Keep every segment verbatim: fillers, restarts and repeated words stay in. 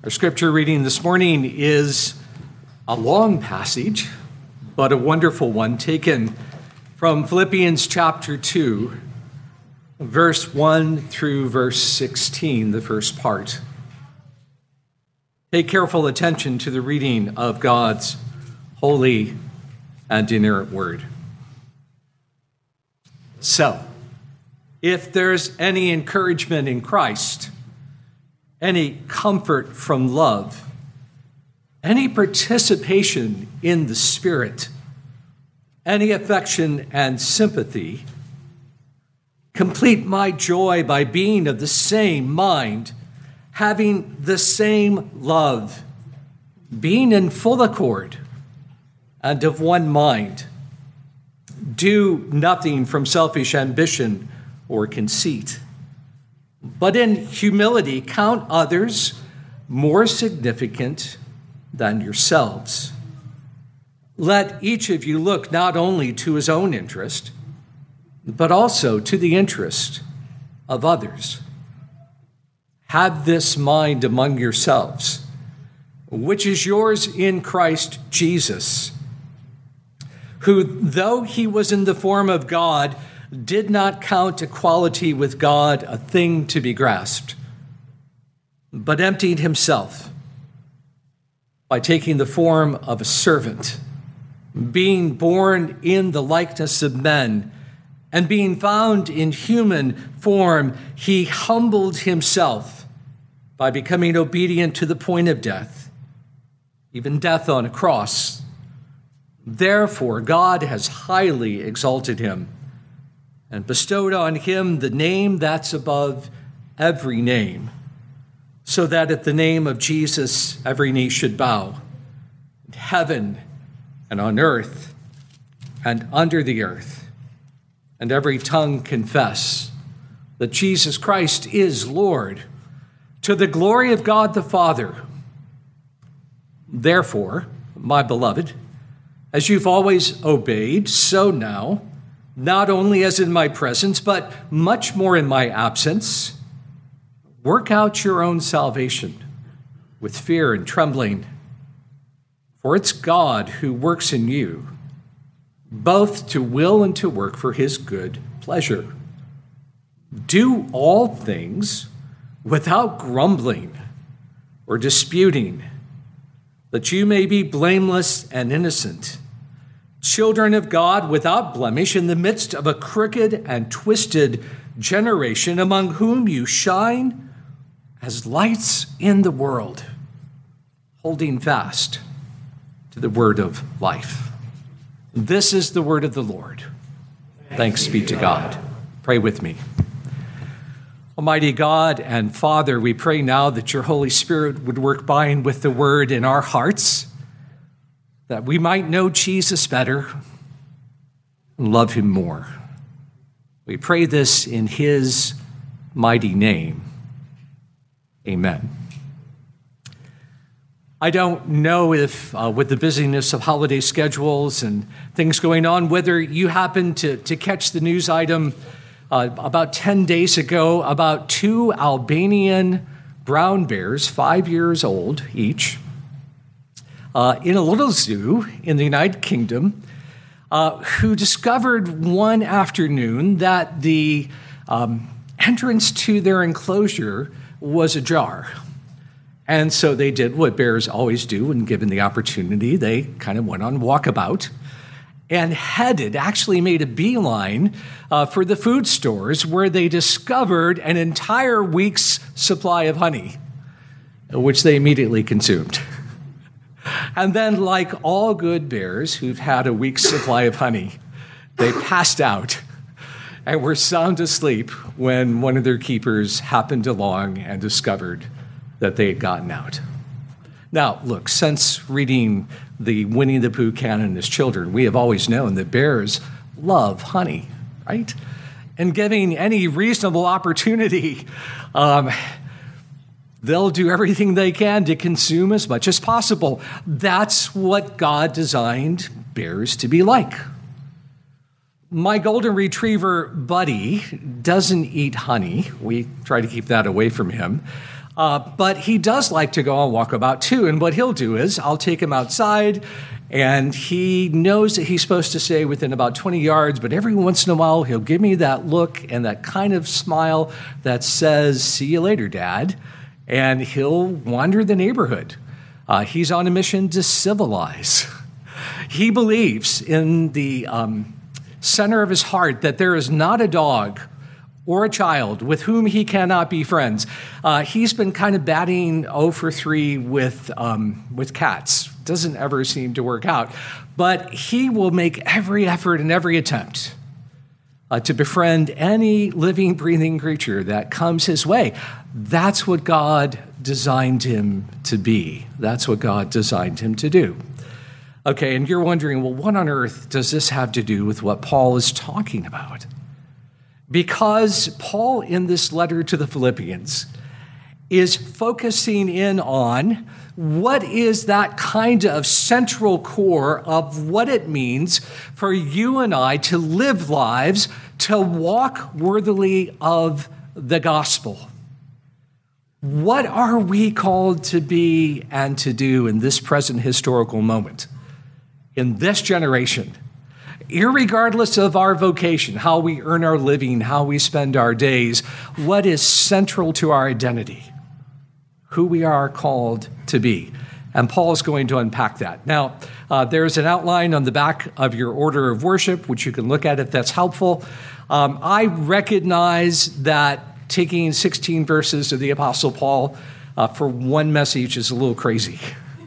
Our scripture reading this morning is a long passage, but a wonderful one, taken from Philippians chapter two, verse one through verse sixteen, the first part. Pay careful attention to the reading of God's holy and inerrant word. So, if there's any encouragement in Christ, any comfort from love, any participation in the Spirit, any affection and sympathy, complete my joy by being of the same mind, having the same love, being in full accord and of one mind. Do nothing from selfish ambition or conceit, but in humility count others more significant than yourselves. Let each of you look not only to his own interest, but also to the interest of others. Have this mind among yourselves, which is yours in Christ Jesus, who, though he was in the form of God, did not count equality with God a thing to be grasped, but emptied himself by taking the form of a servant, being born in the likeness of men, and being found in human form, he humbled himself by becoming obedient to the point of death, even death on a cross. Therefore, God has highly exalted him and bestowed on him the name that's above every name, so that at the name of Jesus every knee should bow, in heaven and on earth and under the earth, and every tongue confess that Jesus Christ is Lord, to the glory of God the Father. Therefore, my beloved, as you've always obeyed, so now, not only as in my presence, but much more in my absence, work out your own salvation with fear and trembling. For it's God who works in you, both to will and to work for his good pleasure. Do all things without grumbling or disputing, that you may be blameless and innocent, children of God without blemish in the midst of a crooked and twisted generation, among whom you shine as lights in the world, holding fast to the word of life. This is the word of the Lord. Thanks be to God. Pray with me. Almighty God and Father, we pray now that your Holy Spirit would work by and with the word in our hearts, that we might know Jesus better and love him more. We pray this in his mighty name. Amen. I don't know if, uh, with the busyness of holiday schedules and things going on, whether you happened to, to catch the news item uh, about ten days ago about two Albanian brown bears, five years old each, Uh, in a little zoo in the United Kingdom, uh, who discovered one afternoon that the um, entrance to their enclosure was ajar. And so they did what bears always do when given the opportunity. They kind of went on walkabout and headed, actually made a beeline uh, for the food stores, where they discovered an entire week's supply of honey, which they immediately consumed. And then, like all good bears who've had a week's supply of honey, they passed out and were sound asleep when one of their keepers happened along and discovered that they had gotten out. Now, look, since reading the Winnie the Pooh canon as children, we have always known that bears love honey, right? And given any reasonable opportunity, um, they'll do everything they can to consume as much as possible. That's what God designed bears to be like. My golden retriever, Buddy, doesn't eat honey. We try to keep that away from him. Uh, but he does like to go on walkabout too. And what he'll do is I'll take him outside, and he knows that he's supposed to stay within about twenty yards, but every once in a while he'll give me that look and that kind of smile that says, "See you later, Dad." And he'll wander the neighborhood. Uh, he's on a mission to civilize. He believes in the um, center of his heart that there is not a dog or a child with whom he cannot be friends. Uh, he's been kind of batting oh for three with, um, with cats. Doesn't ever seem to work out. But he will make every effort and every attempt uh, to befriend any living, breathing creature that comes his way. That's what God designed him to be. That's what God designed him to do. Okay, and you're wondering, well, what on earth does this have to do with what Paul is talking about? Because Paul, in this letter to the Philippians, is focusing in on what is that kind of central core of what it means for you and I to live lives, to walk worthily of the gospel. What are we called to be and to do in this present historical moment, in this generation? Irregardless of our vocation, how we earn our living, how we spend our days, what is central to our identity? Who we are called to be. And Paul is going to unpack that. Now, uh, there's an outline on the back of your order of worship, which you can look at if that's helpful. Um, I recognize that taking sixteen verses of the Apostle Paul uh, for one message is a little crazy.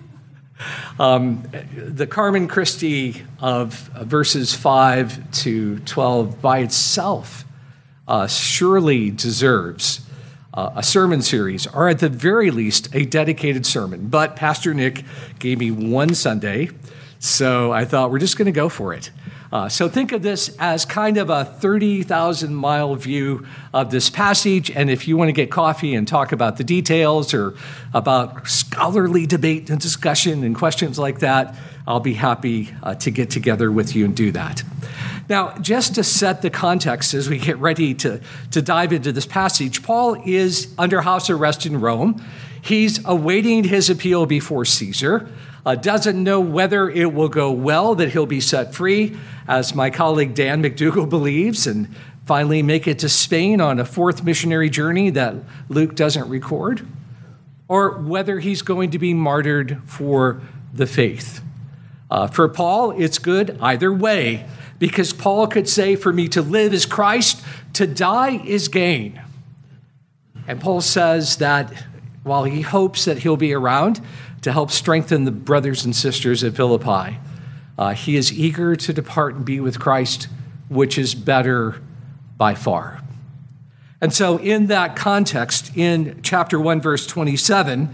Um, the Carmen Christi of verses five to twelve by itself uh, surely deserves uh, a sermon series, or at the very least, a dedicated sermon. But Pastor Nick gave me one Sunday, so I thought we're just going to go for it. Uh, so think of this as kind of a thirty thousand mile view of this passage. And if you want to get coffee and talk about the details or about scholarly debate and discussion and questions like that, I'll be happy uh, to get together with you and do that. Now, just to set the context as we get ready to, to dive into this passage, Paul is under house arrest in Rome. He's awaiting his appeal before Caesar. Uh, doesn't know whether it will go well, that he'll be set free, as my colleague Dan McDougall believes, and finally make it to Spain on a fourth missionary journey that Luke doesn't record, or whether he's going to be martyred for the faith. Uh, for Paul, it's good either way, because Paul could say, for me to live is Christ, to die is gain. And Paul says that while he hopes that he'll be around to help strengthen the brothers and sisters at Philippi, uh, he is eager to depart and be with Christ, which is better by far. And so in that context, in chapter one, verse twenty-seven,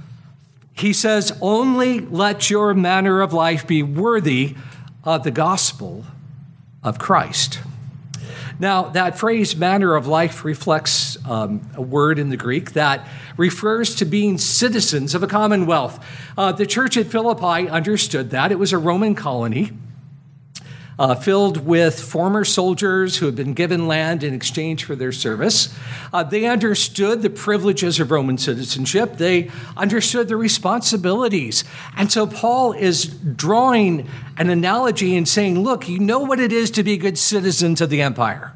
he says, only let your manner of life be worthy of the gospel of Christ. Now, that phrase, manner of life, reflects um, a word in the Greek that refers to being citizens of a commonwealth. Uh, the church at Philippi understood that. It was a Roman colony uh, filled with former soldiers who had been given land in exchange for their service. Uh, they understood the privileges of Roman citizenship. They understood the responsibilities. And so Paul is drawing an analogy and saying, look, you know what it is to be good citizens of the empire.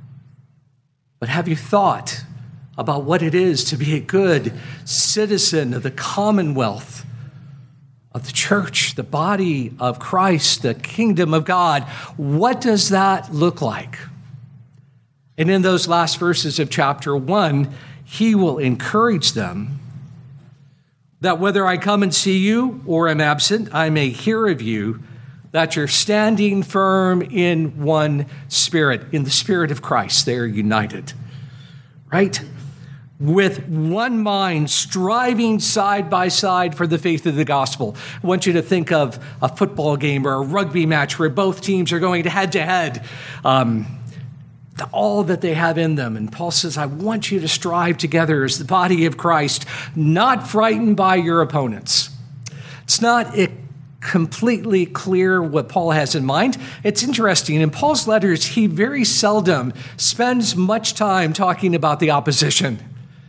But have you thought about what it is to be a good citizen of the commonwealth of the church, the body of Christ, the kingdom of God? What does that look like? And in those last verses of chapter one, he will encourage them that whether I come and see you or am absent, I may hear of you, that you're standing firm in one spirit, in the spirit of Christ. They are united, right? With one mind, striving side by side for the faith of the gospel. I want you to think of a football game or a rugby match where both teams are going head to head, um, all that they have in them. And Paul says, I want you to strive together as the body of Christ, not frightened by your opponents. It's not it completely clear what Paul has in mind. It's interesting. In Paul's letters, he very seldom spends much time talking about the opposition.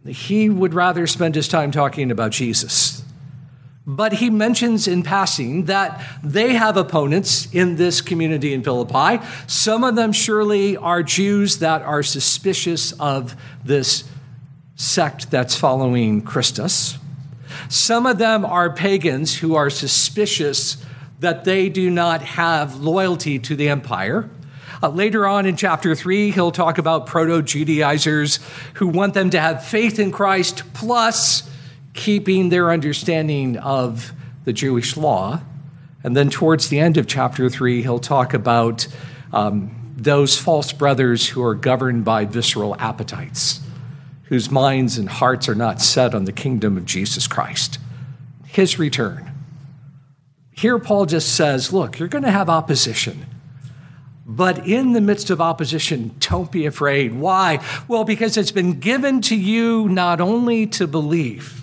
He would rather spend his time talking about Jesus. But he mentions in passing that they have opponents in this community in Philippi. Some of them surely are Jews that are suspicious of this sect that's following Christus. Some of them are pagans who are suspicious that they do not have loyalty to the empire. Uh, later on in chapter three, he'll talk about proto-Judaizers who want them to have faith in Christ plus keeping their understanding of the Jewish law. And then towards the end of chapter three, he'll talk about um, those false brothers who are governed by visceral appetites, whose minds and hearts are not set on the kingdom of Jesus Christ, his return. Here Paul just says, look, you're going to have opposition. But in the midst of opposition, don't be afraid. Why? Well, because it's been given to you not only to believe.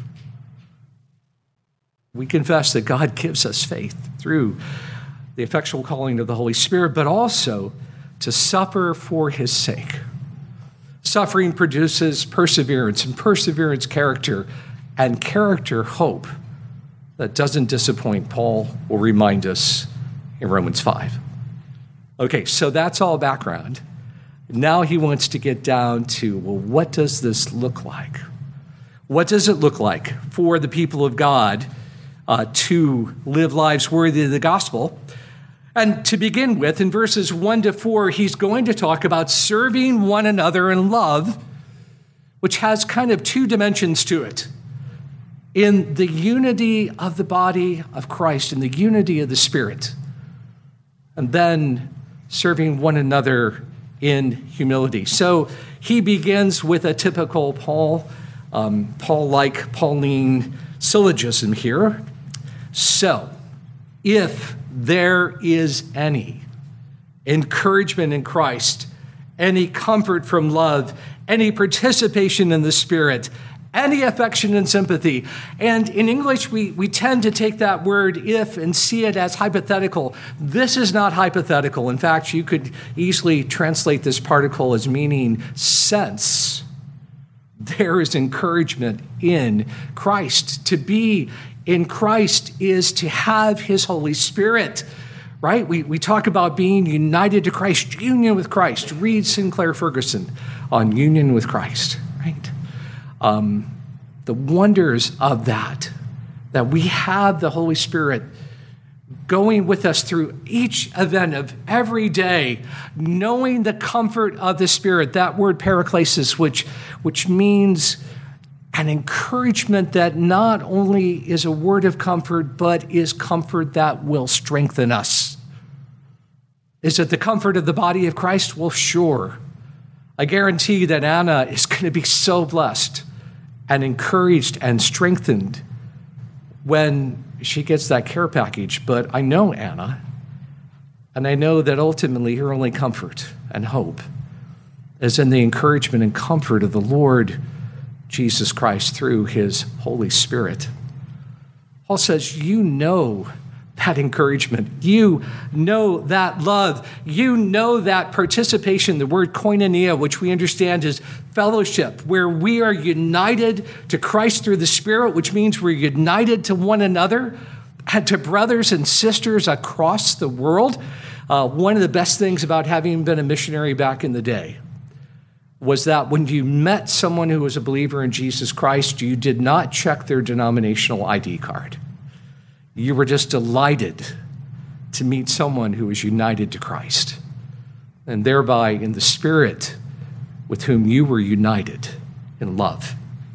We confess that God gives us faith through the effectual calling of the Holy Spirit, but also to suffer for his sake. Suffering produces perseverance, and perseverance, character, and character, hope that doesn't disappoint. Paul will remind us in Romans five. Okay, so that's all background. Now he wants to get down to, well, what does this look like? What does it look like for the people of God uh, to live lives worthy of the gospel? And to begin with, in verses one to four, he's going to talk about serving one another in love, which has kind of two dimensions to it. In the unity of the body of Christ, in the unity of the Spirit, and then serving one another in humility. So he begins with a typical Paul, um, Paul-like, Pauline syllogism here. So, if there is any encouragement in Christ, any comfort from love, any participation in the Spirit, any affection and sympathy. And in English, we, we tend to take that word if and see it as hypothetical. This is not hypothetical. In fact, you could easily translate this particle as meaning sense. There is encouragement in Christ. To be in Christ is to have his Holy Spirit, right? We, we talk about being united to Christ, union with Christ. Read Sinclair Ferguson on union with Christ, right? Um, the wonders of that, that we have the Holy Spirit going with us through each event of every day, knowing the comfort of the Spirit, that word paraklesis, which, which means an encouragement that not only is a word of comfort, but is comfort that will strengthen us. Is it the comfort of the body of Christ? Well, sure. I guarantee that Anna is going to be so blessed and encouraged and strengthened when she gets that care package. But I know Anna, and I know that ultimately her only comfort and hope is in the encouragement and comfort of the Lord Jesus Christ through his Holy Spirit. Paul says, you know that encouragement. You know that love. You know that participation, the word koinonia, which we understand is fellowship, where we are united to Christ through the Spirit, which means we're united to one another and to brothers and sisters across the world. Uh, one of the best things about having been a missionary back in the day was that when you met someone who was a believer in Jesus Christ, you did not check their denominational I D card. You were just delighted to meet someone who was united to Christ, and thereby in the Spirit with whom you were united in love.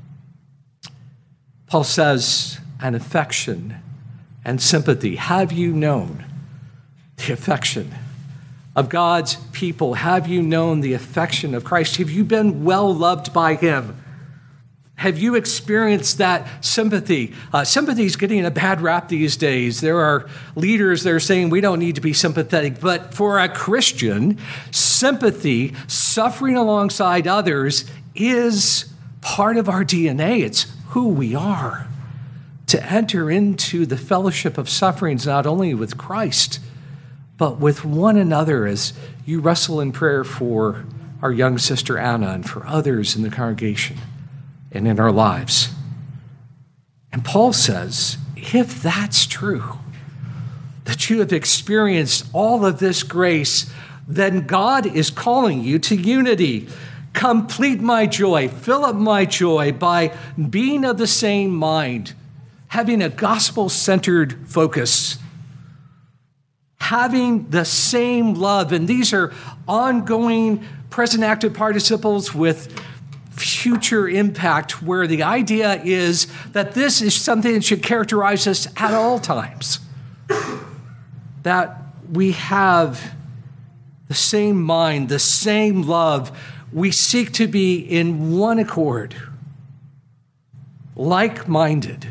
Paul says, an affection and sympathy. Have you known the affection of God's people? Have you known the affection of Christ? Have you been well loved by him? Have you experienced that sympathy? Uh, sympathy is getting a bad rap these days. There are leaders that are saying we don't need to be sympathetic. But for a Christian, sympathy, suffering alongside others, is part of our D N A. It's who we are. To enter into the fellowship of sufferings, not only with Christ, but with one another, as you wrestle in prayer for our young sister Anna and for others in the congregation. and in our lives. And Paul says, if that's true, that you have experienced all of this grace, then God is calling you to unity. Complete my joy, fill up my joy by being of the same mind, having a gospel-centered focus, having the same love. And these are ongoing present active participles with future impact, where the idea is that this is something that should characterize us at all times. That we have the same mind, the same love. We seek to be in one accord, like-minded.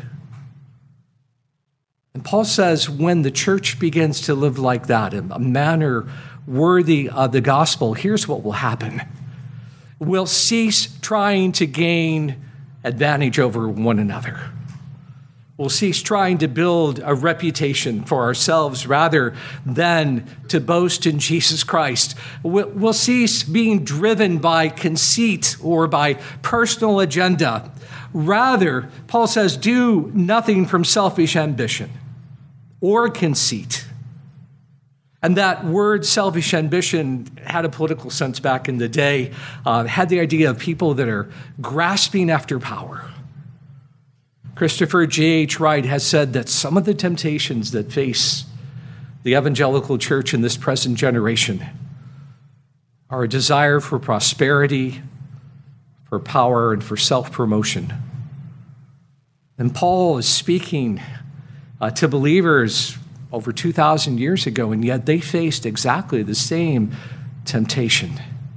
And Paul says when the church begins to live like that, in a manner worthy of the gospel, here's what will happen. We'll cease trying to gain advantage over one another. We'll cease trying to build a reputation for ourselves rather than to boast in Jesus Christ. We'll cease being driven by conceit or by personal agenda. Rather, Paul says, do nothing from selfish ambition or conceit. And that word selfish ambition had a political sense back in the day, uh, had the idea of people that are grasping after power. Christopher J H Wright has said that some of the temptations that face the evangelical church in this present generation are a desire for prosperity, for power, and for self-promotion. And Paul is speaking uh, to believers over two thousand years ago, and yet they faced exactly the same temptation.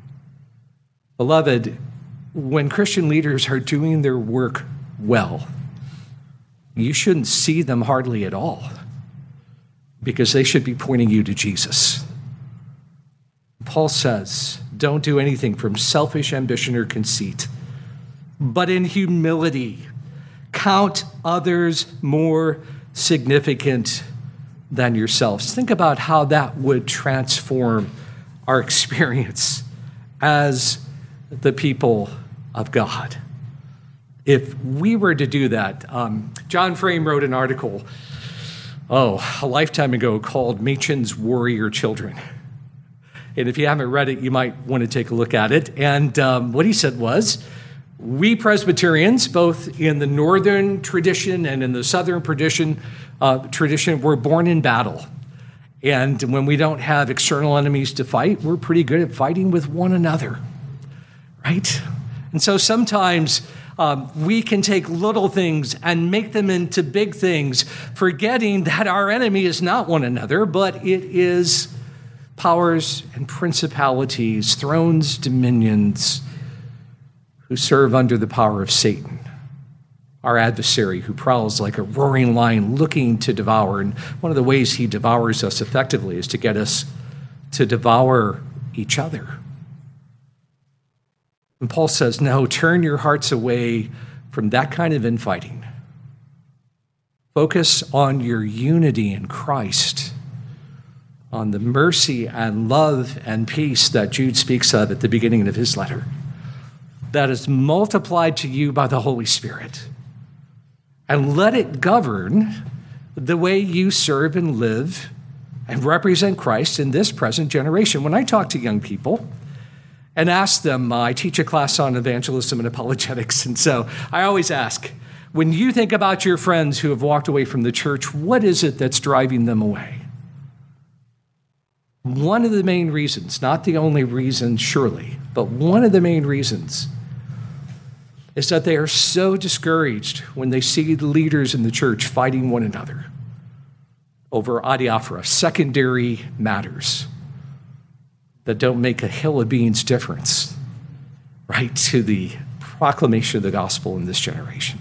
Beloved, when Christian leaders are doing their work well, you shouldn't see them hardly at all, because they should be pointing you to Jesus. Paul says, don't do anything from selfish ambition or conceit, but in humility, count others more significant than yourselves. Think about how that would transform our experience as the people of God. If we were to do that, um, John Frame wrote an article, oh, a lifetime ago called Machen's Warrior Children. And if you haven't read it, you might want to take a look at it. And um, what he said was, we Presbyterians, both in the northern tradition and in the southern tradition, uh, tradition, were born in battle. And when we don't have external enemies to fight, we're pretty good at fighting with one another, right? And so sometimes um, we can take little things and make them into big things, forgetting that our enemy is not one another, but it is powers and principalities, thrones, dominions, who serve under the power of Satan, our adversary who prowls like a roaring lion looking to devour. And one of the ways he devours us effectively is to get us to devour each other. And Paul says, no, turn your hearts away from that kind of infighting. Focus on your unity in Christ, on the mercy and love and peace that Jude speaks of at the beginning of his letter, that is multiplied to you by the Holy Spirit. And let it govern the way you serve and live and represent Christ in this present generation. When I talk to young people and ask them, uh, I teach a class on evangelism and apologetics, and so I always ask, when you think about your friends who have walked away from the church, what is it that's driving them away? One of the main reasons, not the only reason surely, but one of the main reasons is that they are so discouraged when they see the leaders in the church fighting one another over adiaphora, secondary matters that don't make a hill of beans difference, right, to the proclamation of the gospel in this generation.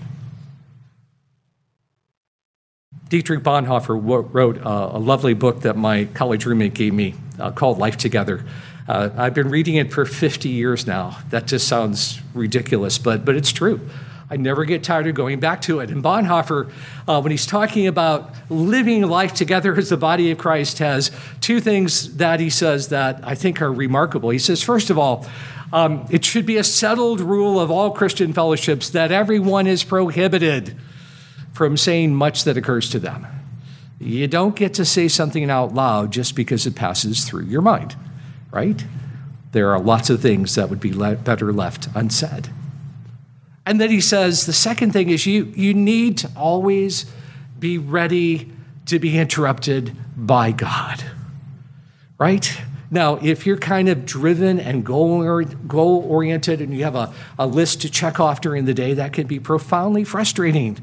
Dietrich Bonhoeffer wrote a lovely book that my college roommate gave me uh, called Life Together. Uh, I've been reading it for fifty years now. That just sounds ridiculous, but but it's true. I never get tired of going back to it. And Bonhoeffer, uh, when he's talking about living life together as the body of Christ, has two things that he says that I think are remarkable. He says, first of all, um, it should be a settled rule of all Christian fellowships that everyone is prohibited from saying much that occurs to them. You don't get to say something out loud just because it passes through your mind, right? There are lots of things that would be le- better left unsaid. And then he says, the second thing is you, you need to always be ready to be interrupted by God, right? Now, if you're kind of driven and goal-oriented and you have a, a list to check off during the day, that can be profoundly frustrating.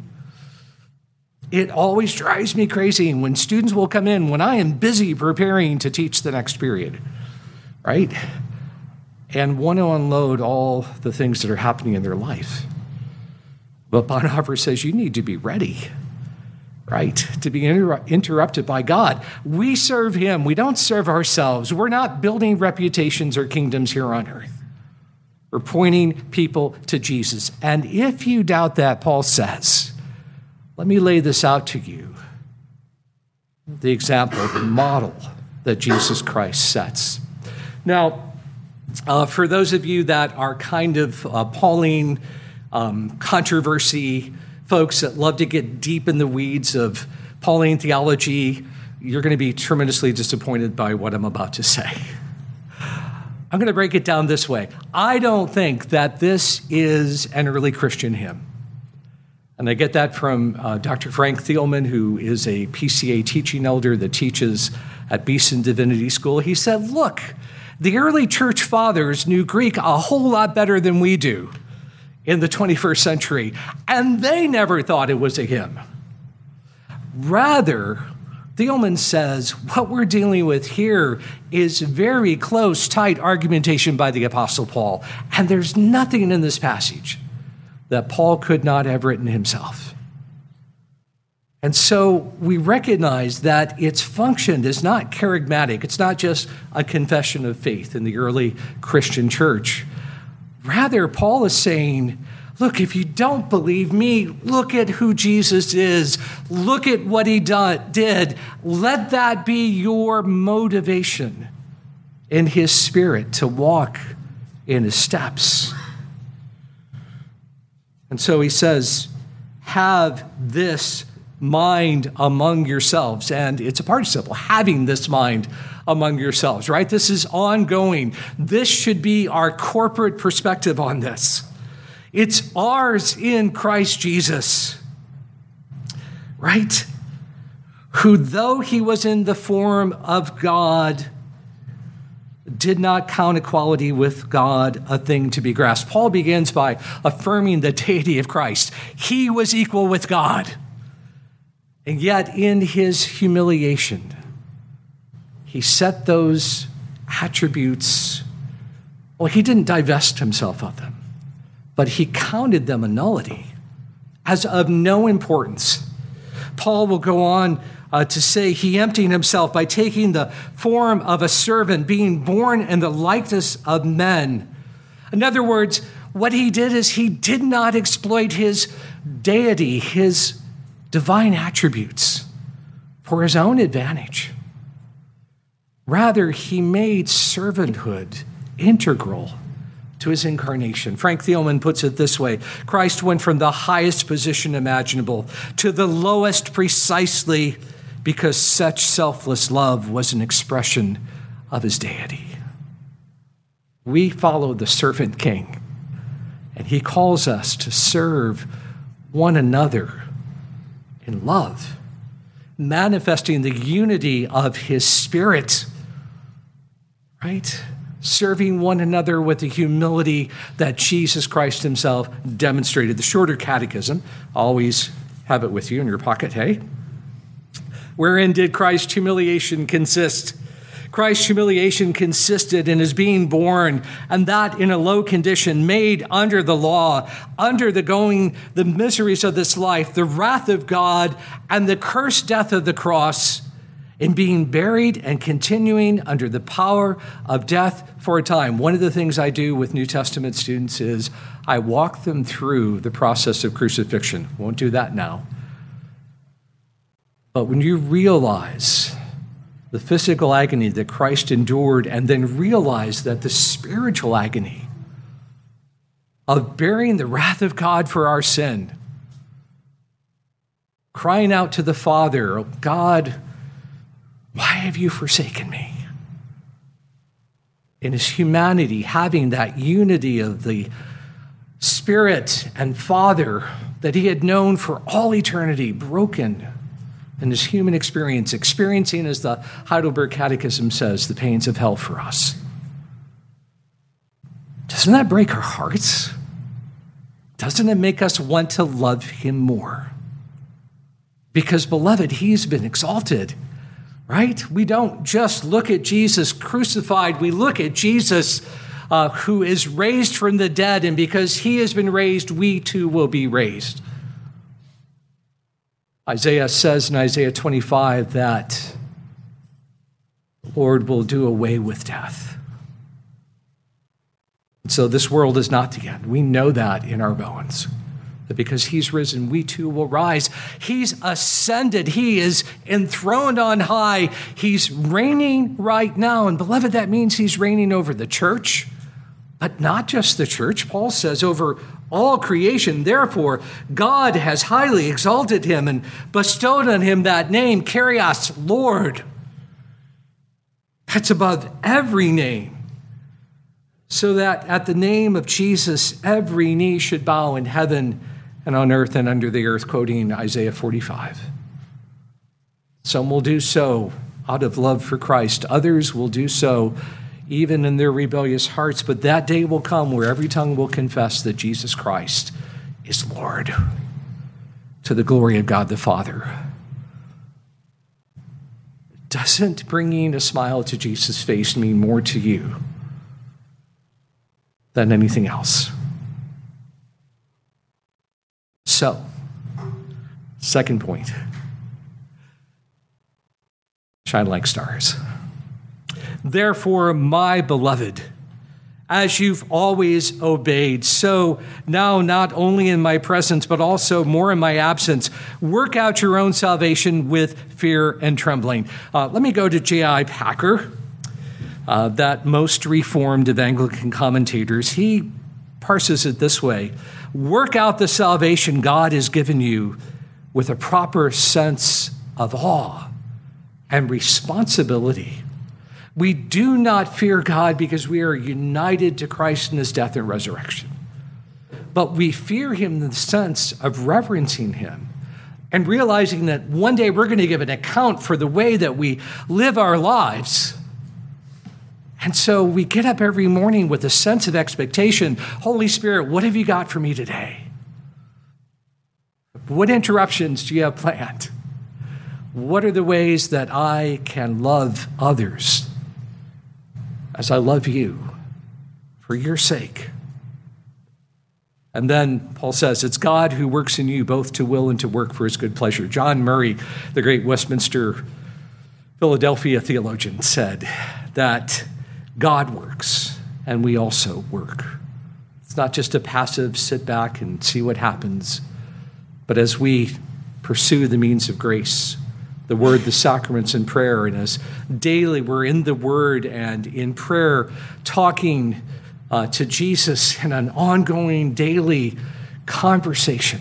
It always drives me crazy when students will come in when I am busy preparing to teach the next period, right? And want to unload all the things that are happening in their life. But Bonhoeffer says you need to be ready, right? To be inter- interrupted by God. We serve him. We don't serve ourselves. We're not building reputations or kingdoms here on earth. We're pointing people to Jesus. And if you doubt that, Paul says, let me lay this out to you. The example, the model that Jesus Christ sets. Now, uh, for those of you that are kind of uh, Pauline um, controversy folks that love to get deep in the weeds of Pauline theology, you're going to be tremendously disappointed by what I'm about to say. I'm going to break it down this way. I don't think that this is an early Christian hymn. And I get that from uh, Doctor Frank Thielman, who is a P C A teaching elder that teaches at Beeson Divinity School. He said, look, the early church fathers knew Greek a whole lot better than we do in the twenty-first century, and they never thought it was a hymn. Rather, Thielman says what we're dealing with here is very close, tight argumentation by the Apostle Paul, and there's nothing in this passage that Paul could not have written himself. And so we recognize that its function is not charismatic. It's not just a confession of faith in the early Christian church. Rather, Paul is saying, look, if you don't believe me, look at who Jesus is. Look at what he do- did. Let that be your motivation in his spirit to walk in his steps. And so he says, have this mind among yourselves. And it's a participle, having this mind among yourselves, right? This is ongoing. This should be our corporate perspective on this. It's ours in Christ Jesus, right? Who, though he was in the form of God, did not count equality with God a thing to be grasped. Paul begins by affirming the deity of Christ. He was equal with God. And yet in his humiliation, he set those attributes, well, he didn't divest himself of them, but he counted them a nullity as of no importance. Paul will go on Uh, to say he emptied himself by taking the form of a servant, being born in the likeness of men. In other words, what he did is he did not exploit his deity, his divine attributes, for his own advantage. Rather, he made servanthood integral to his incarnation. Frank Thielman puts it this way: Christ went from the highest position imaginable to the lowest precisely because such selfless love was an expression of his deity. We follow the servant king, and he calls us to serve one another in love, manifesting the unity of his spirit, right? Serving one another with the humility that Jesus Christ himself demonstrated. The Shorter Catechism, always have it with you in your pocket, hey? Wherein did Christ's humiliation consist? Christ's humiliation consisted in his being born, and that in a low condition, made under the law, under the going, the miseries of this life, the wrath of God, and the cursed death of the cross, in being buried and continuing under the power of death for a time. One of the things I do with New Testament students is I walk them through the process of crucifixion. Won't do that now. But when you realize the physical agony that Christ endured, and then realize that the spiritual agony of bearing the wrath of God for our sin, crying out to the Father, "Oh God, why have you forsaken me?" In his humanity, having that unity of the Spirit and Father that he had known for all eternity, broken in his human experience, experiencing, as the Heidelberg Catechism says, the pains of hell for us. Doesn't that break our hearts? Doesn't it make us want to love him more? Because, beloved, he's been exalted, right? We don't just look at Jesus crucified. We look at Jesus uh, who is raised from the dead, and because he has been raised, we too will be raised. Isaiah says in Isaiah twenty-five that the Lord will do away with death. So this world is not the end. We know that in our bones. That because he's risen, we too will rise. He's ascended. He is enthroned on high. He's reigning right now. And beloved, that means he's reigning over the church, but not just the church. Paul says over all creation. Therefore, God has highly exalted him and bestowed on him that name, Kyrios, Lord. That's above every name. So that at the name of Jesus, every knee should bow in heaven and on earth and under the earth, quoting Isaiah forty-five. Some will do so out of love for Christ. Others will do so even in their rebellious hearts. But that day will come where every tongue will confess that Jesus Christ is Lord, to the glory of God the Father. Doesn't bringing a smile to Jesus' face mean more to you than anything else? So, second point. Shine like stars. Therefore, my beloved, as you've always obeyed, so now not only in my presence, but also more in my absence, work out your own salvation with fear and trembling. Uh, let me go to J I Packer, uh, that most Reformed of Anglican commentators. He parses it this way: work out the salvation God has given you with a proper sense of awe and responsibility. We do not fear God because we are united to Christ in his death and resurrection. But we fear him in the sense of reverencing him and realizing that one day we're going to give an account for the way that we live our lives. And so we get up every morning with a sense of expectation. Holy Spirit, what have you got for me today? What interruptions do you have planned? What are the ways that I can love others as I love you for your sake? And then Paul says, it's God who works in you both to will and to work for his good pleasure. John Murray, the great Westminster, Philadelphia theologian, said that God works and we also work. It's not just a passive sit back and see what happens, but as we pursue the means of grace, the word, the sacraments, and prayer, and as daily we're in the word and in prayer, talking uh, to Jesus in an ongoing daily conversation,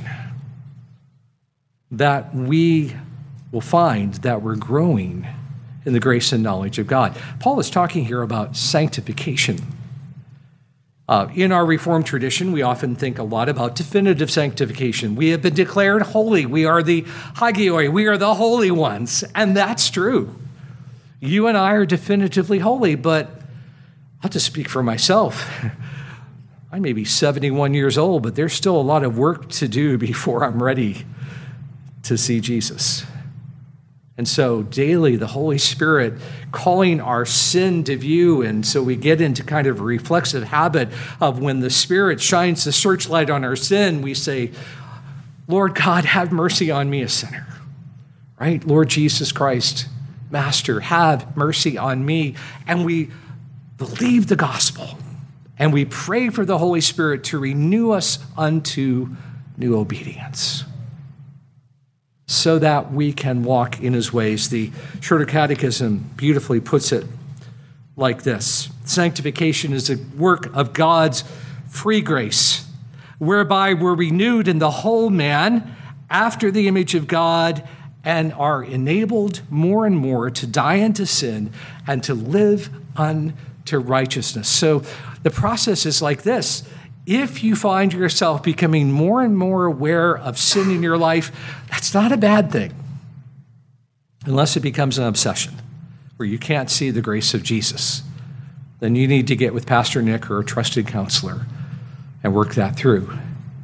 that we will find that we're growing in the grace and knowledge of God. Paul is talking here about sanctification. Uh, in our Reformed tradition, we often think a lot about definitive sanctification. We have been declared holy. We are the hagioi. We are the holy ones. And that's true. You and I are definitively holy, but I'll just speak for myself. I may be seventy-one years old, but there's still a lot of work to do before I'm ready to see Jesus. And so daily, the Holy Spirit calling our sin to view. And so we get into kind of a reflexive habit of when the Spirit shines the searchlight on our sin, we say, Lord God, have mercy on me, a sinner. Right? Lord Jesus Christ, Master, have mercy on me. And we believe the gospel, and we pray for the Holy Spirit to renew us unto new obedience, so that we can walk in his ways. The Shorter Catechism beautifully puts it like this: sanctification is a work of God's free grace, whereby we're renewed in the whole man after the image of God, and are enabled more and more to die unto sin and to live unto righteousness. So the process is like this. If you find yourself becoming more and more aware of sin in your life, that's not a bad thing, unless it becomes an obsession where you can't see the grace of Jesus. Then you need to get with Pastor Nick or a trusted counselor and work that through.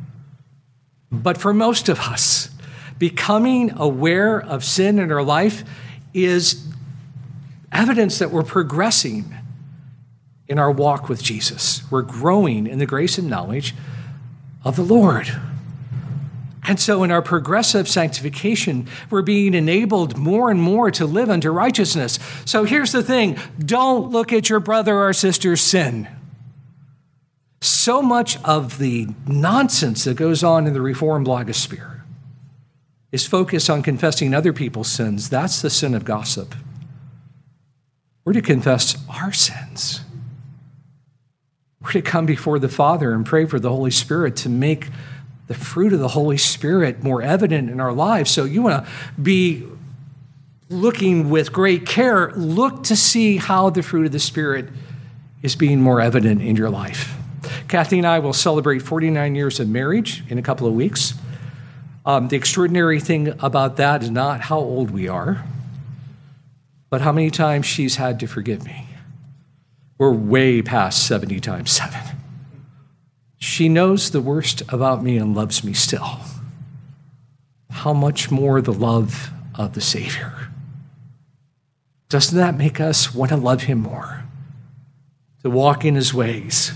But for most of us, becoming aware of sin in our life is evidence that we're progressing in our walk with Jesus. We're growing in the grace and knowledge of the Lord. And so in our progressive sanctification, we're being enabled more and more to live unto righteousness. So here's the thing: don't look at your brother or sister's sin. So much of the nonsense that goes on in the Reformed blogosphere is focused on confessing other people's sins. That's the sin of gossip. We're to confess our sins. We're to come before the Father and pray for the Holy Spirit to make the fruit of the Holy Spirit more evident in our lives. So you want to be looking with great care. Look to see how the fruit of the Spirit is being more evident in your life. Kathy and I will celebrate forty-nine years of marriage in a couple of weeks. Um, the extraordinary thing about that is not how old we are, but how many times she's had to forgive me. We're way past seventy times seven. She knows the worst about me and loves me still. How much more the love of the Savior? Doesn't that make us want to love him more? To walk in his ways?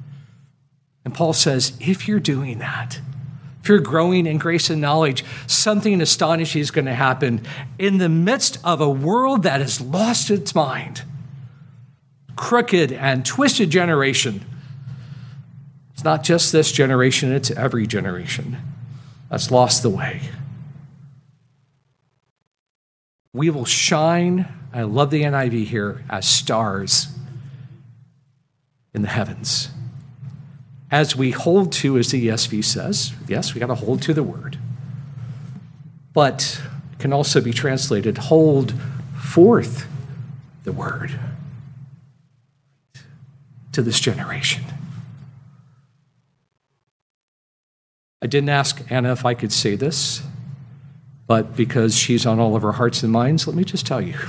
And Paul says, if you're doing that, if you're growing in grace and knowledge, something astonishing is going to happen in the midst of a world that has lost its mind. Crooked and twisted generation. It's not just this generation, it's every generation that's lost the way. We will shine, I love the N I V here, as stars in the heavens. As we hold to, as the E S V says, yes, we got to hold to the word. But it can also be translated, hold forth the word to this generation. I didn't ask Anna if I could say this, but because she's on all of our hearts and minds, let me just tell you.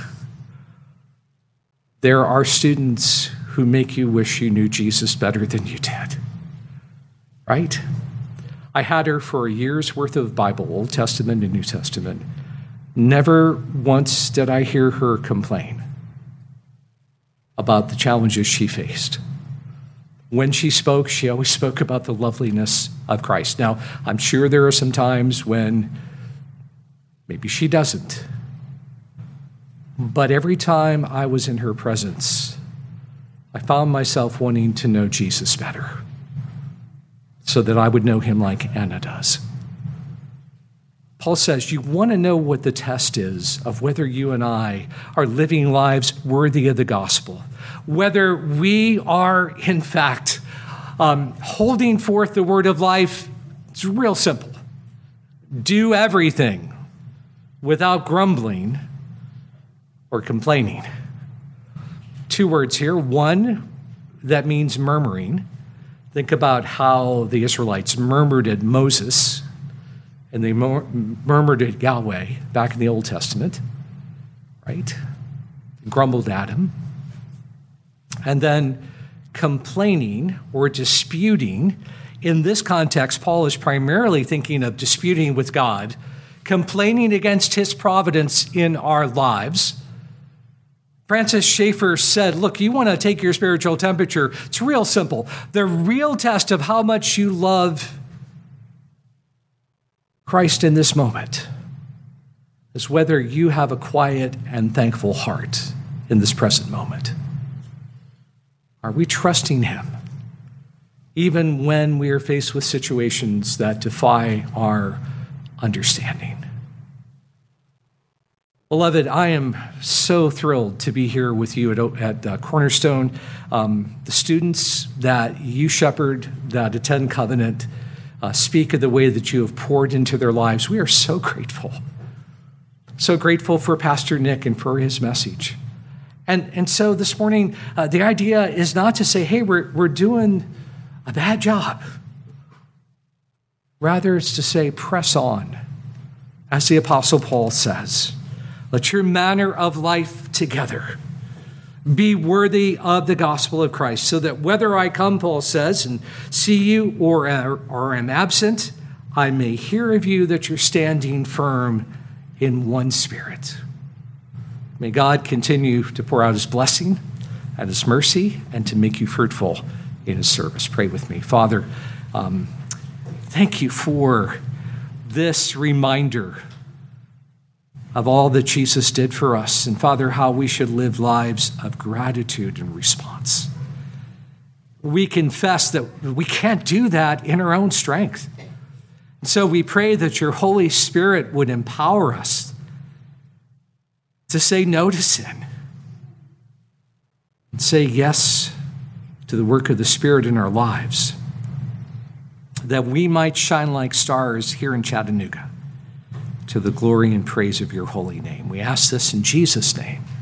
There are students who make you wish you knew Jesus better than you did. Right? I had her for a year's worth of Bible, Old Testament and New Testament. Never once did I hear her complain about the challenges she faced. When she spoke, she always spoke about the loveliness of Christ. Now, I'm sure there are some times when maybe she doesn't. But every time I was in her presence, I found myself wanting to know Jesus better, so that I would know him like Anna does. Paul says, you want to know what the test is of whether you and I are living lives worthy of the gospel, whether we are, in fact, um, holding forth the word of life. It's real simple. Do everything without grumbling or complaining. Two words here. One, that means murmuring. Think about how the Israelites murmured at Moses and they mur- murmured at Yahweh back in the Old Testament, right? Grumbled at him. And then complaining or disputing. In this context, Paul is primarily thinking of disputing with God, complaining against his providence in our lives. Francis Schaeffer said, look, you want to take your spiritual temperature. It's real simple. The real test of how much you love Christ in this moment is whether you have a quiet and thankful heart in this present moment. Are we trusting him, even when we are faced with situations that defy our understanding? Beloved, I am so thrilled to be here with you at, at uh, Cornerstone. Um, the students that you shepherd, that attend Covenant, uh, speak of the way that you have poured into their lives. We are so grateful. So grateful for Pastor Nick and for his message. And, and so this morning, uh, the idea is not to say, hey, we're, we're doing a bad job. Rather, it's to say, press on. As the Apostle Paul says, let your manner of life together be worthy of the gospel of Christ, so that whether I come, Paul says, and see you or, or am absent, I may hear of you that you're standing firm in one spirit. May God continue to pour out his blessing and his mercy and to make you fruitful in his service. Pray with me. Father, um, thank you for this reminder of all that Jesus did for us, and Father, how we should live lives of gratitude and response. We confess that we can't do that in our own strength. And so we pray that your Holy Spirit would empower us to say no to sin and say yes to the work of the Spirit in our lives, that we might shine like stars here in Chattanooga to the glory and praise of your holy name. We ask this in Jesus' name.